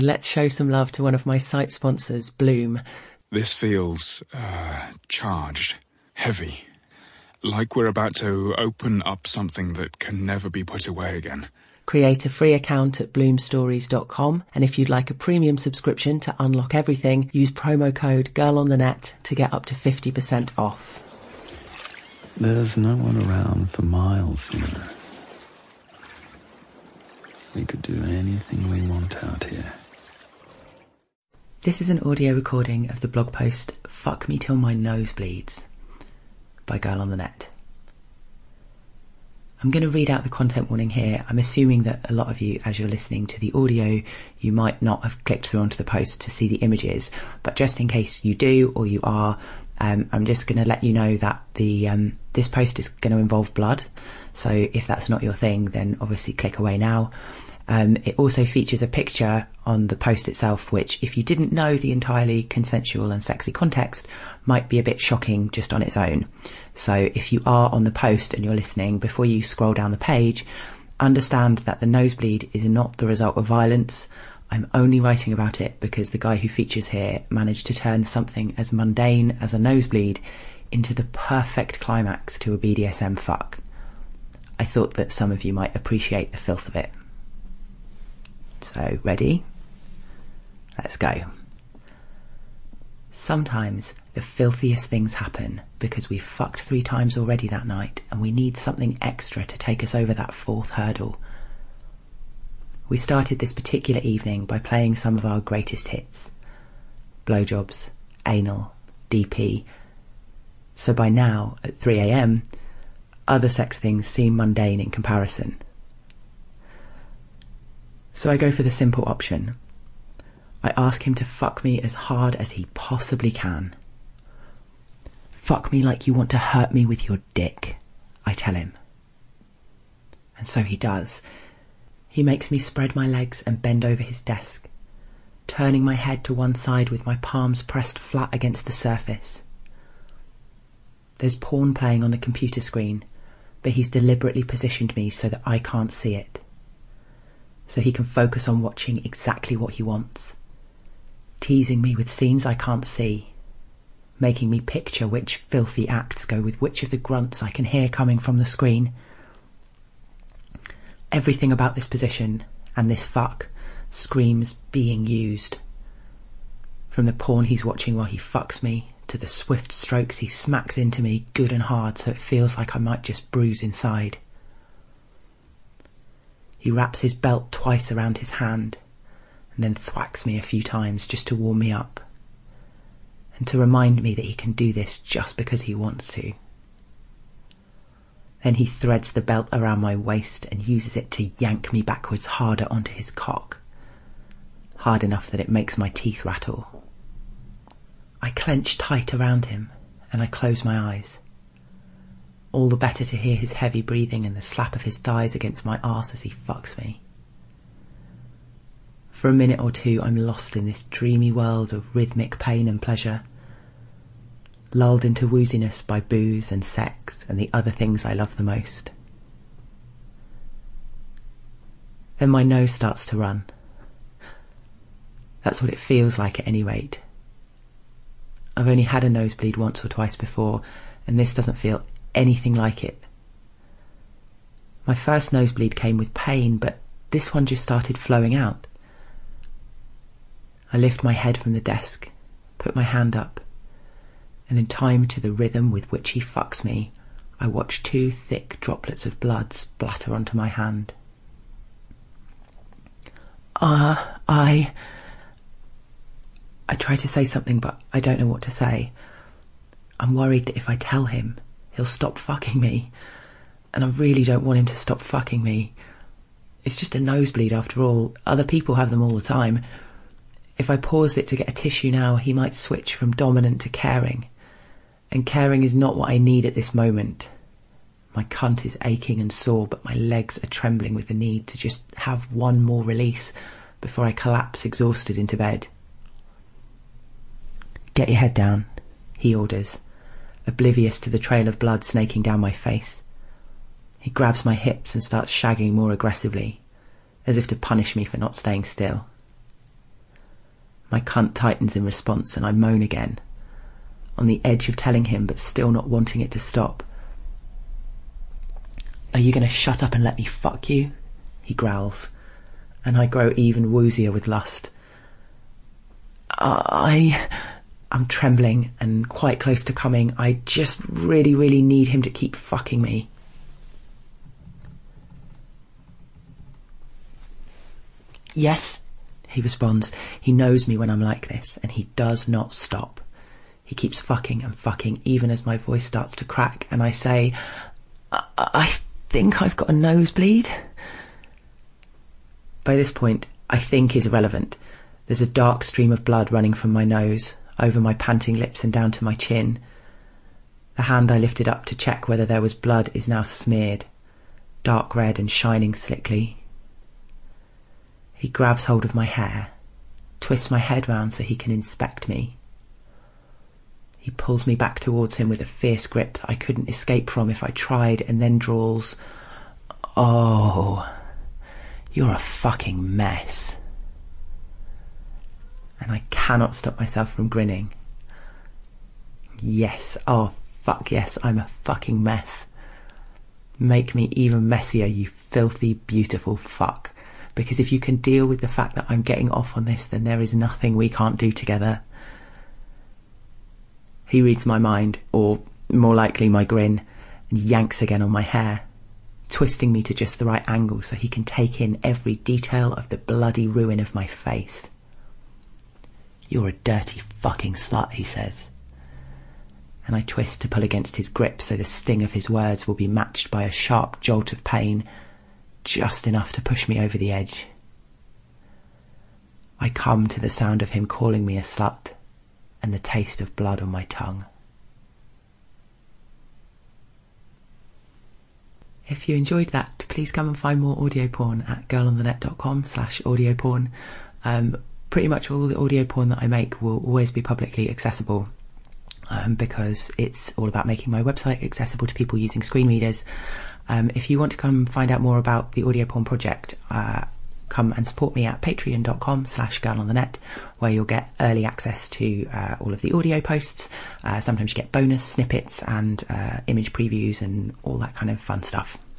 Let's show some love to one of my site sponsors, Bloom. This feels, charged, heavy. Like we're about to open up something that can never be put away again. Create a free account at bloomstories.com, and if you'd like a premium subscription to unlock everything, use promo code GIRLONTHENET to get up to 50% off. There's no one around for miles, you know. We could do anything we want out here. This is an audio recording of the blog post Fuck Me Till My Nose Bleeds by Girl on the Net. I'm going to read out the content warning here. I'm assuming that a lot of you, as you're listening to the audio, you might not have clicked through onto the post to see the images, but just in case you do or you are, I'm just going to let you know that this post is going to involve blood. So if that's not your thing, then obviously click away now. It also features a picture on the post itself, which, if you didn't know the entirely consensual and sexy context, might be a bit shocking just on its own. So if you are on the post and you're listening, before you scroll down the page, understand that the nosebleed is not the result of violence. I'm only writing about it because the guy who features here managed to turn something as mundane as a nosebleed into the perfect climax to a BDSM fuck. I thought that some of you might appreciate the filth of it. So, ready? Let's go. Sometimes the filthiest things happen because we've fucked 3 times already that night and we need something extra to take us over that 4th hurdle. We started this particular evening by playing some of our greatest hits. Blowjobs, anal, DP. So by now, at 3 a.m, other sex things seem mundane in comparison. So I go for the simple option. I ask him to fuck me as hard as he possibly can. Fuck me like you want to hurt me with your dick, I tell him. And so he does. He makes me spread my legs and bend over his desk, turning my head to one side with my palms pressed flat against the surface. There's porn playing on the computer screen, but he's deliberately positioned me so that I can't see it, so he can focus on watching exactly what he wants, teasing me with scenes I can't see, making me picture which filthy acts go with which of the grunts I can hear coming from the screen. Everything about this position and this fuck screams being used. From the porn he's watching while he fucks me, to the swift strokes he smacks into me good and hard so it feels like I might just bruise inside. He wraps his belt twice around his hand and then thwacks me a few times just to warm me up and to remind me that he can do this just because he wants to. Then he threads the belt around my waist and uses it to yank me backwards harder onto his cock, hard enough that it makes my teeth rattle. I clench tight around him and I close my eyes, all the better to hear his heavy breathing and the slap of his thighs against my arse as he fucks me. For a minute or two I'm lost in this dreamy world of rhythmic pain and pleasure, lulled into wooziness by booze and sex and the other things I love the most. Then my nose starts to run. That's what it feels like at any rate. I've only had a nosebleed once or twice before, and this doesn't feel anything like it. My first nosebleed came with pain, but this one just started flowing out. I lift my head from the desk, put my hand up, and in time to the rhythm with which he fucks me, I watch 2 thick droplets of blood splatter onto my hand. I try to say something, but I don't know what to say. I'm worried that if I tell him, he'll stop fucking me, and I really don't want him to stop fucking me. It's just a nosebleed after all. Other people have them all the time. If I paused it to get a tissue now, he might switch from dominant to caring. And caring is not what I need at this moment. My cunt is aching and sore, but my legs are trembling with the need to just have one more release before I collapse exhausted into bed. Get your head down, he orders, oblivious to the trail of blood snaking down my face. He grabs my hips and starts shagging more aggressively, as if to punish me for not staying still. My cunt tightens in response and I moan again, on the edge of telling him but still not wanting it to stop. "Are you going to shut up and let me fuck you?" he growls, and I grow even woozier with lust. I'm trembling and quite close to coming. I just really, really need him to keep fucking me. "Yes," he responds. He knows me when I'm like this, and he does not stop. He keeps fucking and fucking, even as my voice starts to crack, and I say, I think I've got a nosebleed." By this point, I think is irrelevant. There's a dark stream of blood running from my nose, over my panting lips and down to my chin. The hand I lifted up to check whether there was blood is now smeared, dark red and shining slickly. He grabs hold of my hair, twists my head round so he can inspect me. He pulls me back towards him with a fierce grip that I couldn't escape from if I tried, and then drawls, "Oh, you're a fucking mess." And I cannot stop myself from grinning. Yes, oh fuck yes, I'm a fucking mess. Make me even messier, you filthy, beautiful fuck. Because if you can deal with the fact that I'm getting off on this, then there is nothing we can't do together. He reads my mind, or more likely my grin, and yanks again on my hair, twisting me to just the right angle so he can take in every detail of the bloody ruin of my face. "You're a dirty fucking slut," he says. And I twist to pull against his grip so the sting of his words will be matched by a sharp jolt of pain, just enough to push me over the edge. I come to the sound of him calling me a slut and the taste of blood on my tongue. If you enjoyed that, please come and find more audio porn at girlonthenet.com/audioporn. Pretty much all the audio porn that I make will always be publicly accessible, because it's all about making my website accessible to people using screen readers. If you want to come find out more about the audio porn project, come and support me at patreon.com/girlonthenet, where you'll get early access to all of the audio posts. Sometimes you get bonus snippets and image previews and all that kind of fun stuff.